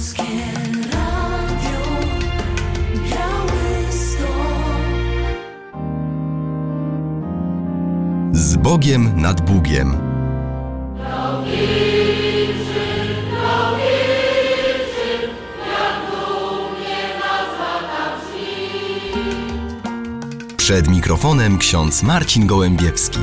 Z Bogiem nad Bugiem. Przed mikrofonem ksiądz Marcin Gołębiewski.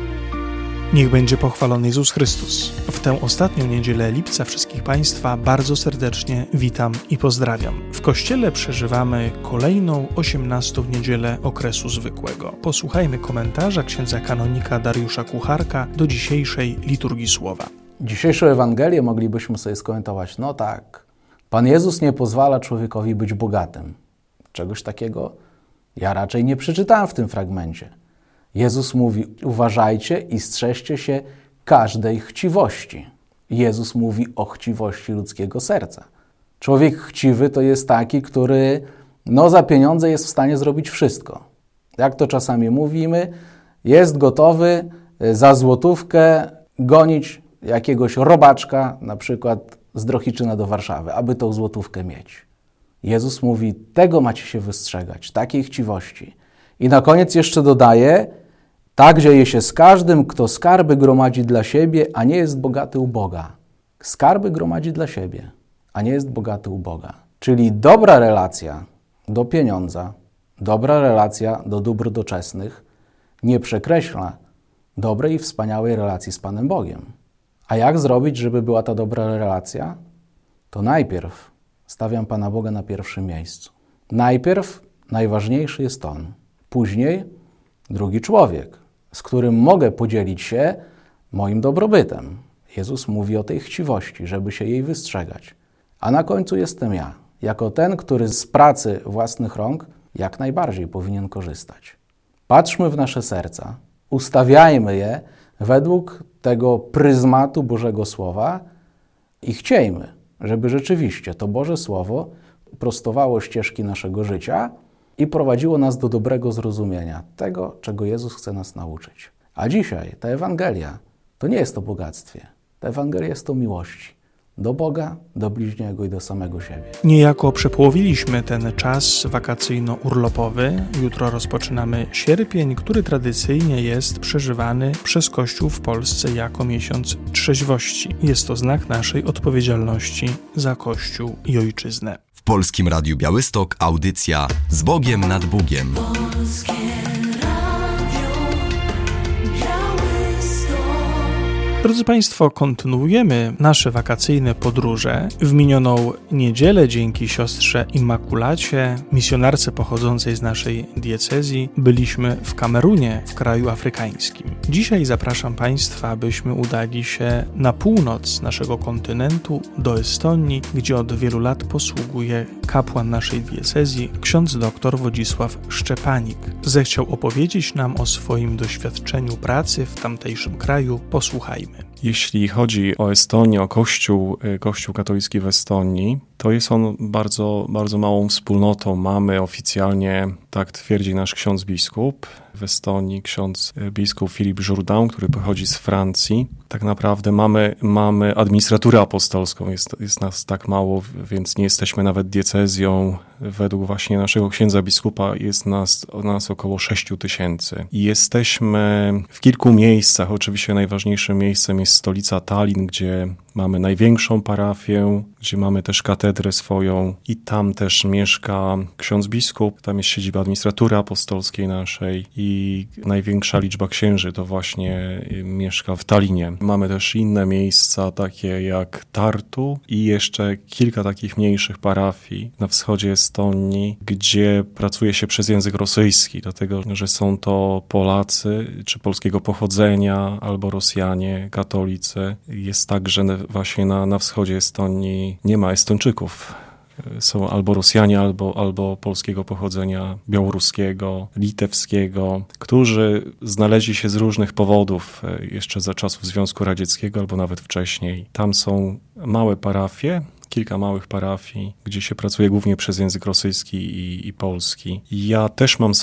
Niech będzie pochwalony Jezus Chrystus. W tę ostatnią niedzielę lipca wszystkich Państwa bardzo serdecznie witam i pozdrawiam. W Kościele przeżywamy kolejną 18. niedzielę okresu zwykłego. Posłuchajmy komentarza księdza kanonika Dariusza Kucharka do dzisiejszej liturgii słowa. Dzisiejszą Ewangelię moglibyśmy sobie skomentować. No tak, Pan Jezus nie pozwala człowiekowi być bogatym. Czegoś takiego ja raczej nie przeczytałem w tym fragmencie. Jezus mówi, uważajcie i strzeżcie się każdej chciwości. Jezus mówi o chciwości ludzkiego serca. Człowiek chciwy to jest taki, który za pieniądze jest w stanie zrobić wszystko. Jak to czasami mówimy, jest gotowy za złotówkę gonić jakiegoś robaczka, na przykład z Drohiczyna do Warszawy, aby tą złotówkę mieć. Jezus mówi, tego macie się wystrzegać, takiej chciwości. I na koniec jeszcze dodaje, tak dzieje się z każdym, kto skarby gromadzi dla siebie, a nie jest bogaty u Boga. Skarby gromadzi dla siebie, a nie jest bogaty u Boga. Czyli dobra relacja do pieniądza, dobra relacja do dóbr doczesnych nie przekreśla dobrej i wspaniałej relacji z Panem Bogiem. A jak zrobić, żeby była ta dobra relacja? To najpierw stawiam Pana Boga na pierwszym miejscu. Najpierw najważniejszy jest On. Później drugi człowiek, z którym mogę podzielić się moim dobrobytem. Jezus mówi o tej chciwości, żeby się jej wystrzegać. A na końcu jestem ja, jako ten, który z pracy własnych rąk jak najbardziej powinien korzystać. Patrzmy w nasze serca, ustawiajmy je według tego pryzmatu Bożego Słowa i chciejmy, żeby rzeczywiście to Boże Słowo prostowało ścieżki naszego życia i prowadziło nas do dobrego zrozumienia tego, czego Jezus chce nas nauczyć. A dzisiaj ta Ewangelia to nie jest o bogactwie. Ta Ewangelia jest o miłości. Do Boga, do bliźniego i do samego siebie. Niejako przepołowiliśmy ten czas wakacyjno-urlopowy. Jutro rozpoczynamy sierpień, który tradycyjnie jest przeżywany przez Kościół w Polsce jako miesiąc trzeźwości. Jest to znak naszej odpowiedzialności za Kościół i Ojczyznę. W Polskim Radiu Białystok audycja Z Bogiem nad Bugiem. Drodzy Państwo, kontynuujemy nasze wakacyjne podróże. W minioną niedzielę dzięki siostrze Immaculacie, misjonarce pochodzącej z naszej diecezji, byliśmy w Kamerunie, w kraju afrykańskim. Dzisiaj zapraszam Państwa, abyśmy udali się na północ naszego kontynentu, do Estonii, gdzie od wielu lat posługuje kapłan naszej diecezji, ksiądz dr Wodzisław Szczepanik. Zechciał opowiedzieć nam o swoim doświadczeniu pracy w tamtejszym kraju. Posłuchajmy. Jeśli chodzi o Estonię, o Kościół katolicki w Estonii, to jest on bardzo, bardzo małą wspólnotą. Mamy oficjalnie, tak twierdzi nasz ksiądz biskup w Estonii, ksiądz biskup Filip Jourdan, który pochodzi z Francji. Tak naprawdę mamy administraturę apostolską, jest nas tak mało, więc nie jesteśmy nawet diecezją. Według właśnie naszego księdza biskupa jest nas około 6 000. I jesteśmy w kilku miejscach. Oczywiście najważniejszym miejscem jest stolica Tallinn, gdzie mamy największą parafię, gdzie mamy też katedrę swoją i tam też mieszka ksiądz biskup, tam jest siedziba administratury apostolskiej naszej i największa liczba księży to właśnie mieszka w Tallinie. Mamy też inne miejsca, takie jak Tartu i jeszcze kilka takich mniejszych parafii na wschodzie Estonii, gdzie pracuje się przez język rosyjski, dlatego że są to Polacy czy polskiego pochodzenia albo Rosjanie, katolicy. Jest tak, że właśnie na wschodzie Estonii nie ma Estończyków. Są albo Rosjanie, albo polskiego pochodzenia, białoruskiego, litewskiego, którzy znaleźli się z różnych powodów jeszcze za czasów Związku Radzieckiego albo nawet wcześniej. Tam są małe parafie, kilka małych parafii, gdzie się pracuje głównie przez język rosyjski i polski. Ja też mam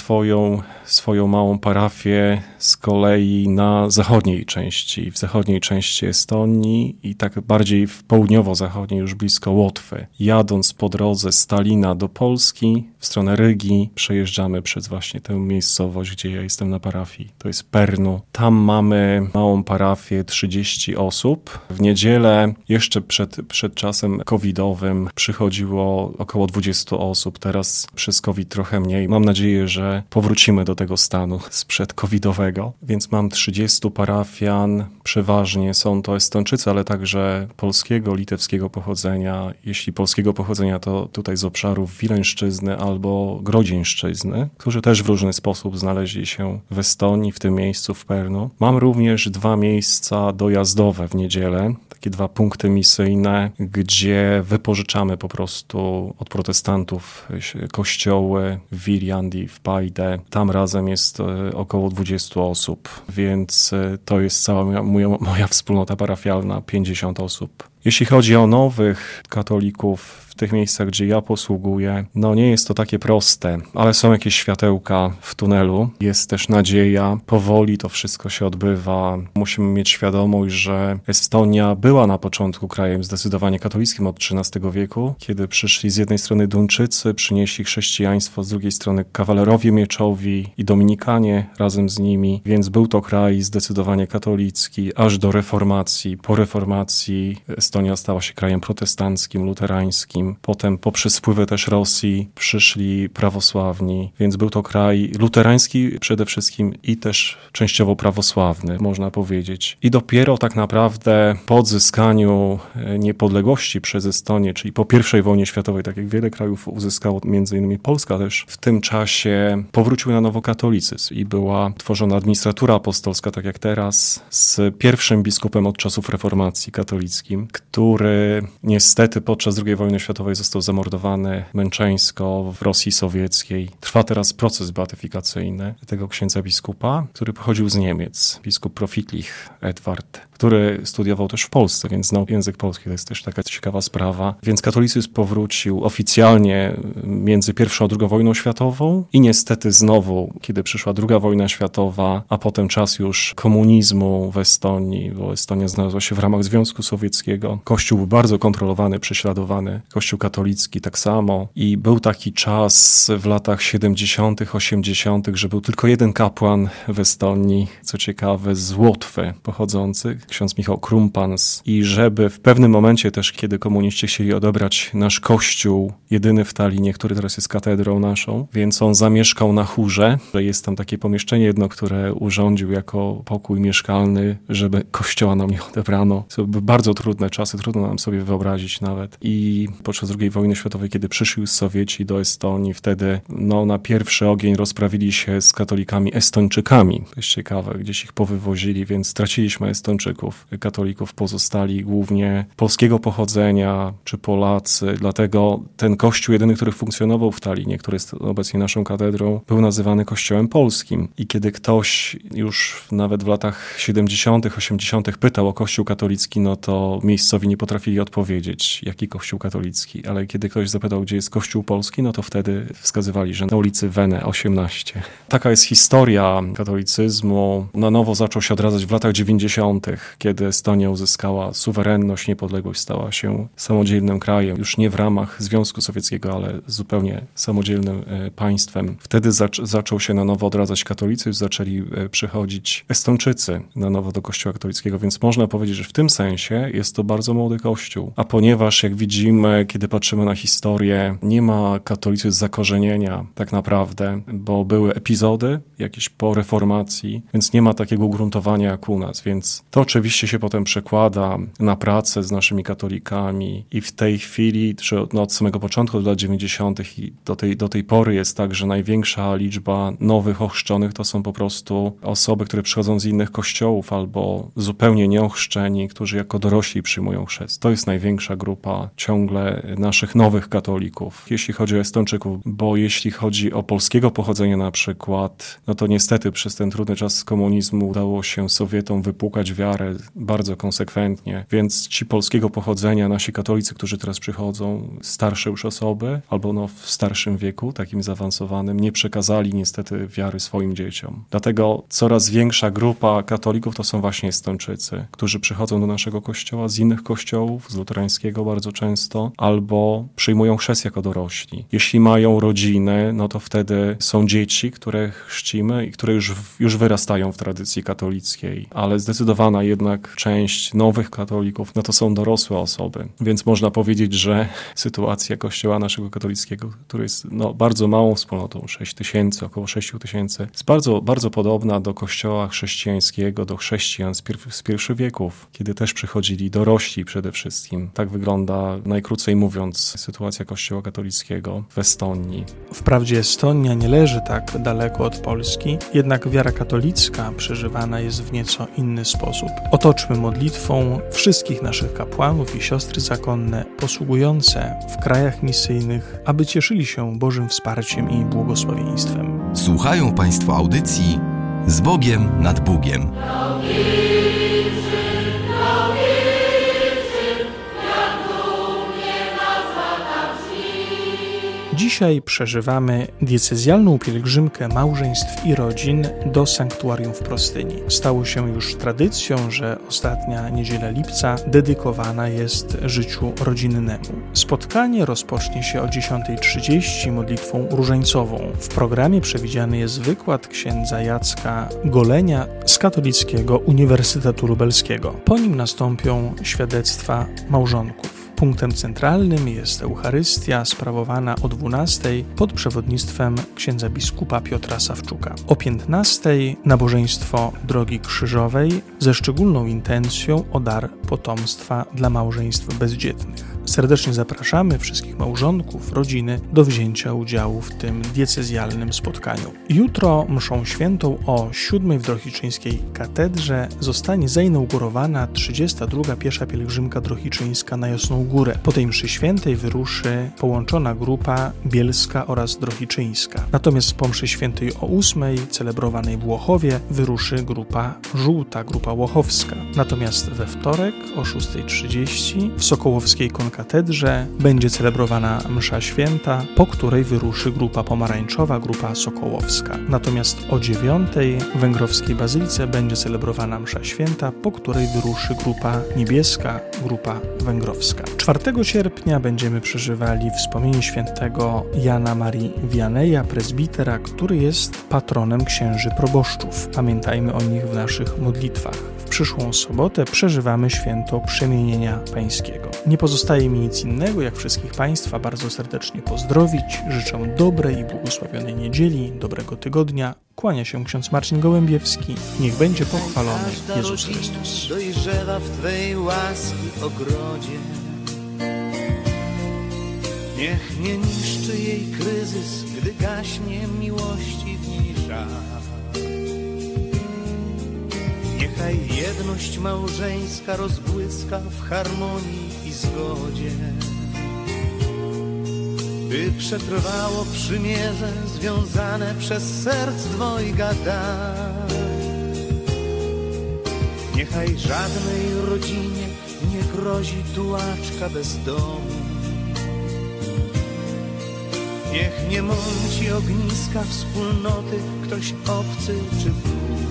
swoją małą parafię z kolei na zachodniej części, w zachodniej części Estonii i tak bardziej w południowo-zachodniej, już blisko Łotwy. Jadąc po drodze z Talina do Polski, w stronę Rygi, przejeżdżamy przez właśnie tę miejscowość, gdzie ja jestem na parafii. To jest Pernu. Tam mamy małą parafię, 30 osób. W niedzielę, jeszcze przed czasem covidowym, przychodziło około 20 osób. Teraz przez COVID trochę mniej. Mam nadzieję, że powrócimy do tego stanu sprzed covidowego. Więc mam 30 parafian. Przeważnie są to Estończycy, ale także polskiego, litewskiego pochodzenia. Jeśli polskiego pochodzenia, to tutaj z obszarów Wileńszczyzny albo Grodzieńszczyzny, którzy też w różny sposób znaleźli się w Estonii, w tym miejscu w Pernu. Mam również 2 miejsca dojazdowe w niedzielę, takie 2 punkty misyjne, gdzie wypożyczamy po prostu od protestantów kościoły w Viljandi, w Paide. Tam razem jest około 20 osób, więc to jest cała moja wspólnota parafialna, 50 osób. Jeśli chodzi o nowych katolików w tych miejscach, gdzie ja posługuję, no nie jest to takie proste, ale są jakieś światełka w tunelu. Jest też nadzieja, powoli to wszystko się odbywa. Musimy mieć świadomość, że Estonia była na początku krajem zdecydowanie katolickim od XIII wieku, kiedy przyszli z jednej strony Duńczycy, przynieśli chrześcijaństwo, z drugiej strony kawalerowie mieczowi i dominikanie razem z nimi, więc był to kraj zdecydowanie katolicki, aż do reformacji. Po reformacji Estonia stała się krajem protestanckim, luterańskim. Potem poprzez wpływy też Rosji przyszli prawosławni, więc był to kraj luterański przede wszystkim i też częściowo prawosławny, można powiedzieć. I dopiero tak naprawdę po odzyskaniu niepodległości przez Estonię, czyli po I wojnie światowej, tak jak wiele krajów uzyskało, między innymi Polska też, w tym czasie powrócił na nowo katolicyzm i była tworzona administratura apostolska, tak jak teraz, z pierwszym biskupem od czasów reformacji katolickim, który niestety podczas II wojny światowej został zamordowany męczeńsko w Rosji sowieckiej. Trwa teraz proces beatyfikacyjny tego księdza biskupa, który pochodził z Niemiec, biskup Profitlich Edward, który studiował też w Polsce, więc znał język polski, to jest też taka ciekawa sprawa. Więc katolicyzm powrócił oficjalnie między I a II wojną światową i niestety znowu, kiedy przyszła II wojna światowa, a potem czas już komunizmu w Estonii, bo Estonia znalazła się w ramach Związku Sowieckiego. Kościół był bardzo kontrolowany, prześladowany. Kościół katolicki tak samo. I był taki czas w latach 70., 80., że był tylko jeden kapłan w Estonii, co ciekawe, z Łotwy pochodzący, ksiądz Michał Krumpans. I żeby w pewnym momencie też, kiedy komuniści chcieli odebrać nasz kościół, jedyny w Tallinie, który teraz jest katedrą naszą, więc on zamieszkał na chórze. Jest tam takie pomieszczenie jedno, które urządził jako pokój mieszkalny, żeby kościoła nam nie odebrano. To były bardzo trudne czasy, trudno nam sobie wyobrazić nawet. I podczas II wojny światowej, kiedy przyszli Sowieci do Estonii, wtedy na pierwszy ogień rozprawili się z katolikami Estończykami. To jest ciekawe, gdzieś ich powywozili, więc straciliśmy Estończyków. Katolików pozostali głównie polskiego pochodzenia, czy Polacy. Dlatego ten kościół jedyny, który funkcjonował w Tallinie, który jest obecnie naszą katedrą, był nazywany kościołem polskim. I kiedy ktoś już nawet w latach 70., 80. pytał o kościół katolicki, no to miejscowi nie potrafili odpowiedzieć, jaki kościół katolicki. Ale kiedy ktoś zapytał, gdzie jest kościół polski, no to wtedy wskazywali, że na ulicy Wene 18. Taka jest historia katolicyzmu. Na nowo zaczął się odradzać w latach 90., kiedy Estonia uzyskała suwerenność, niepodległość, stała się samodzielnym krajem, już nie w ramach Związku Sowieckiego, ale zupełnie samodzielnym państwem. Wtedy zaczął się na nowo odradzać katolicyzm, zaczęli przychodzić Estończycy na nowo do kościoła katolickiego, więc można powiedzieć, że w tym sensie jest to bardzo młody kościół. A ponieważ, jak widzimy, kiedy patrzymy na historię, nie ma katolicyzmu zakorzenienia tak naprawdę, bo były epizody jakieś po reformacji, więc nie ma takiego ugruntowania jak u nas, więc to oczywiście się potem przekłada na pracę z naszymi katolikami i w tej chwili, czy od samego początku lat 90. i do tej pory jest tak, że największa liczba nowych ochrzczonych to są po prostu osoby, które przychodzą z innych kościołów albo zupełnie nieochrzczeni, którzy jako dorośli przyjmują chrzest. To jest największa grupa ciągle naszych nowych katolików, jeśli chodzi o Estończyków, bo jeśli chodzi o polskiego pochodzenia na przykład, no to niestety przez ten trudny czas komunizmu udało się Sowietom wypłukać wiarę wiarę bardzo konsekwentnie. Więc ci polskiego pochodzenia, nasi katolicy, którzy teraz przychodzą, starsze już osoby, albo w starszym wieku, takim zaawansowanym, nie przekazali niestety wiary swoim dzieciom. Dlatego coraz większa grupa katolików to są właśnie Estończycy, którzy przychodzą do naszego kościoła z innych kościołów, z luterańskiego bardzo często, albo przyjmują chrzest jako dorośli. Jeśli mają rodziny, no to wtedy są dzieci, które chrzcimy i które już wyrastają w tradycji katolickiej, ale zdecydowana jednak część nowych katolików, no to są dorosłe osoby. Więc można powiedzieć, że sytuacja kościoła naszego katolickiego, który jest bardzo małą wspólnotą, 6 000, około 6 000, jest bardzo, bardzo podobna do kościoła chrześcijańskiego, do chrześcijan z pierwszych wieków, kiedy też przychodzili dorośli przede wszystkim. Tak wygląda, najkrócej mówiąc, sytuacja kościoła katolickiego w Estonii. Wprawdzie Estonia nie leży tak daleko od Polski, jednak wiara katolicka przeżywana jest w nieco inny sposób. Otoczmy modlitwą wszystkich naszych kapłanów i siostry zakonne posługujące w krajach misyjnych, aby cieszyli się Bożym wsparciem i błogosławieństwem. Słuchają Państwo audycji Z Bogiem nad Bugiem. Dzisiaj przeżywamy diecezjalną pielgrzymkę małżeństw i rodzin do sanktuarium w Prostyni. Stało się już tradycją, że ostatnia niedziela lipca dedykowana jest życiu rodzinnemu. Spotkanie rozpocznie się o 10:30 modlitwą różańcową. W programie przewidziany jest wykład księdza Jacka Golenia z Katolickiego Uniwersytetu Lubelskiego. Po nim nastąpią świadectwa małżonków. Punktem centralnym jest Eucharystia sprawowana o 12:00 pod przewodnictwem księdza biskupa Piotra Sawczuka. O 15:00 nabożeństwo Drogi Krzyżowej ze szczególną intencją o dar potomstwa dla małżeństw bezdzietnych. Serdecznie zapraszamy wszystkich małżonków, rodziny do wzięcia udziału w tym diecezjalnym spotkaniu. Jutro mszą świętą o 7:00 w Drohiczyńskiej katedrze zostanie zainaugurowana 32. piesza pielgrzymka drohiczyńska na Jasną Górę. Po tej mszy świętej wyruszy połączona grupa bielska oraz drohiczyńska. Natomiast po mszy świętej o 8:00 celebrowanej w Łochowie wyruszy grupa żółta, grupa łochowska. Natomiast we wtorek o 6:30 w Sokołowskiej Konkatedrze będzie celebrowana msza święta, po której wyruszy grupa pomarańczowa, grupa sokołowska. Natomiast o 9:00 w Węgrowskiej Bazylice będzie celebrowana msza święta, po której wyruszy grupa niebieska, grupa węgrowska. 4 sierpnia będziemy przeżywali wspomnienie świętego Jana Marii Vianeja, prezbitera, który jest patronem księży proboszczów. Pamiętajmy o nich w naszych modlitwach. W przyszłą sobotę przeżywamy święto Przemienienia Pańskiego. Nie pozostaje mi nic innego, jak wszystkich Państwa bardzo serdecznie pozdrowić. Życzę dobrej i błogosławionej niedzieli, dobrego tygodnia. Kłania się ksiądz Marcin Gołębiewski. Niech będzie pochwalony Jezus Chrystus. Dojrzewa w Twej łaski ogrodzie. Niech nie niszczy jej kryzys, gdy gaśnie miłości w niej żar. Niechaj jedność małżeńska rozbłyska w harmonii i zgodzie. By przetrwało przymierze związane przez serc dwojga dar. Niechaj żadnej rodzinie nie grozi tułaczka bez domu. Niech nie mąci ogniska wspólnoty ktoś obcy czy wróg.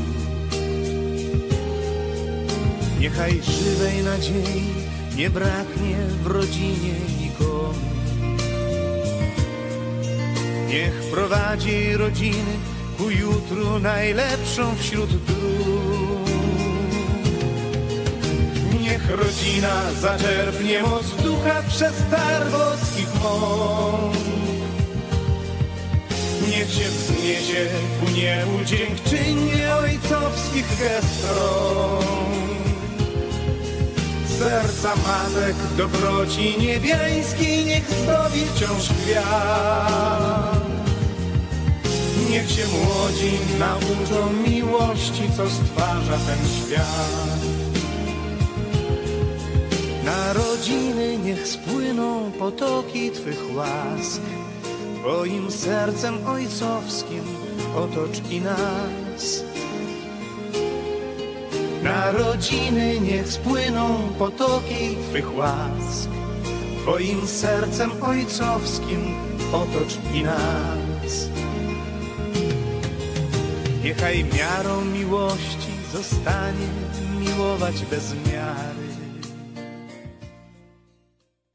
Niechaj żywej nadziei nie braknie w rodzinie nikomu. Niech prowadzi rodziny ku jutru najlepszą wśród dróg. Niech rodzina zaczerpnie moc ducha przez dar boskich mąk. Niech się wzniesie ku niebu dziękczynie ojcowskich gestrom. Serca matek dobroci niebiańskiej niech zdobi wciąż kwiat. Niech się młodzi nauczą miłości, co stwarza ten świat. Na rodziny niech spłyną potoki Twych łask. Twoim sercem ojcowskim otocz i nas. Na rodziny niech spłyną potoki Twych łask. Twoim sercem ojcowskim otocz i nas. Niechaj miarą miłości zostanie miłować bez miary.